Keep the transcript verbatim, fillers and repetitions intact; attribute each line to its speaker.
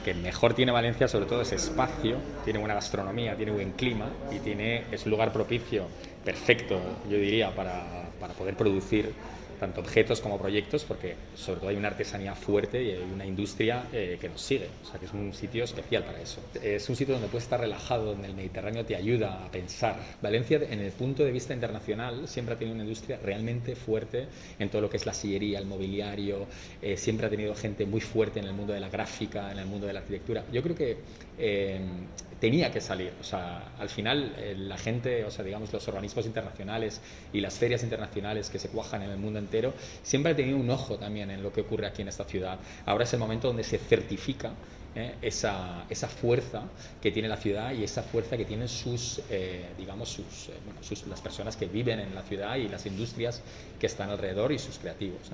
Speaker 1: que mejor tiene Valencia sobre todo es espacio, tiene buena gastronomía, tiene buen clima y tiene, es un lugar propicio, perfecto, yo diría, para, para poder producir tanto objetos como proyectos, porque sobre todo hay una artesanía fuerte y hay una industria eh, que nos sigue, o sea que es un sitio especial para eso. Es un sitio donde puedes estar relajado, donde el Mediterráneo te ayuda a pensar. Valencia, en el punto de vista internacional, siempre ha tenido una industria realmente fuerte en todo lo que es la sillería, el mobiliario, eh, siempre ha tenido gente muy fuerte en el mundo de la gráfica, en el mundo de la arquitectura. Yo creo que eh, tenía que salir, o sea, al final eh, la gente, o sea, digamos los organismos internacionales y las ferias internacionales que se cuajan en el mundo entero, siempre ha tenido un ojo también en lo que ocurre aquí en esta ciudad. Ahora es el momento donde se certifica eh, esa, esa fuerza que tiene la ciudad y esa fuerza que tienen sus, eh, digamos, sus, eh, bueno, sus, las personas que viven en la ciudad y las industrias que están alrededor y sus creativos, ¿no?